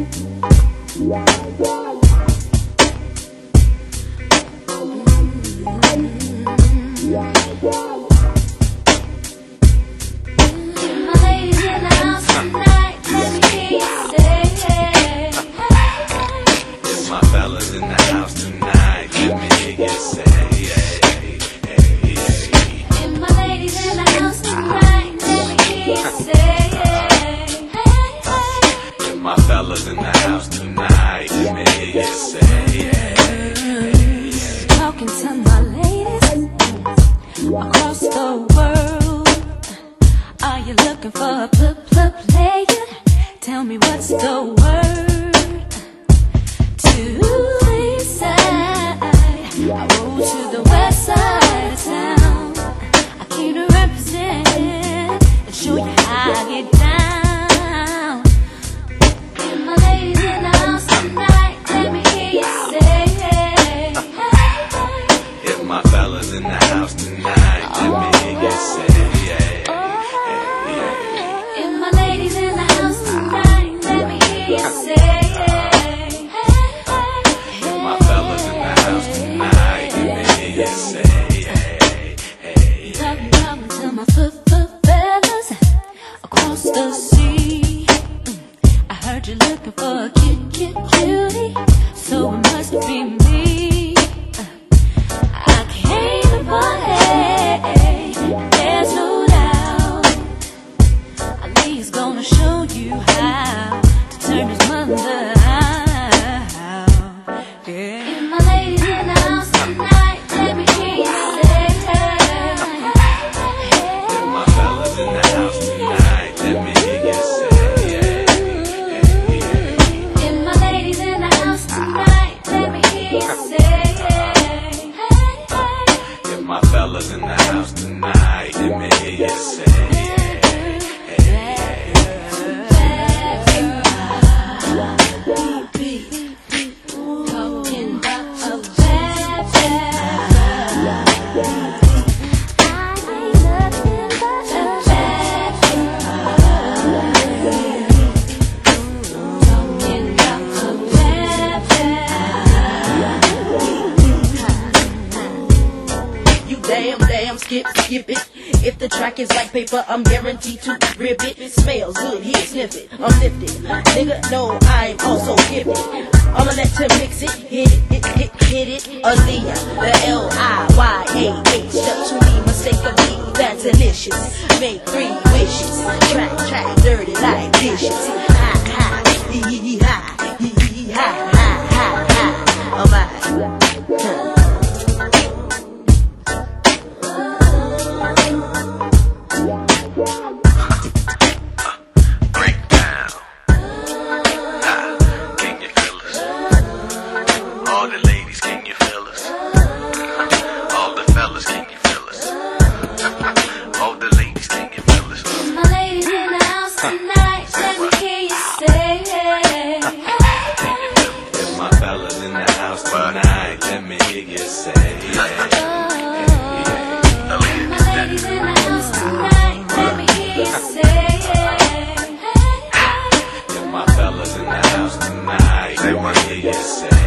fellas in the house tonight. Let me hear you say, talking to my ladies across the world. Are you looking for a player? Tell me what's the word. To the east side, I go to the west side of town. I came to represent and show you how I get down. My ladies in the house tonight, let me hear you say, hey, hey. if my fellas in the house tonight, let me hear you say, if my ladies in the house tonight, let me hear you say, hey, hey. if my fellas in the house tonight, let me hear you say, talking to my fellas across the sea. I heard you're looking for a cute cutie, so it must be me. I came to party, there's no doubt. Ali's gonna show you how to turn his mother out. Yeah. If my ladies in the house tonight, let me hear you say, if my fellas in the house tonight, let me hear you say, my fellas in the house tonight, let me hear you say, Damn, skip it. If the track is like paper, I'm guaranteed to rip it. It smells good, here, sniff it. I'm lifted. Nigga, know I'm also gifted. I'ma let you mix it, hit it. Aaliyah, the L-I-Y-A-H. Step to me, mistakenly, that's delicious. Make 3 wishes. Track, dirty like dishes. Ha, hee, ha, oh my. all the ladies, can you feel us? All the fellas, can you feel us? All the ladies, can you feel us? my ladies in the house tonight, let me hear you say, if my fellas in the house tonight, let me hear you say, my ladies in the house tonight, let me hear you say, if my fellas in the house tonight, let me hear you say.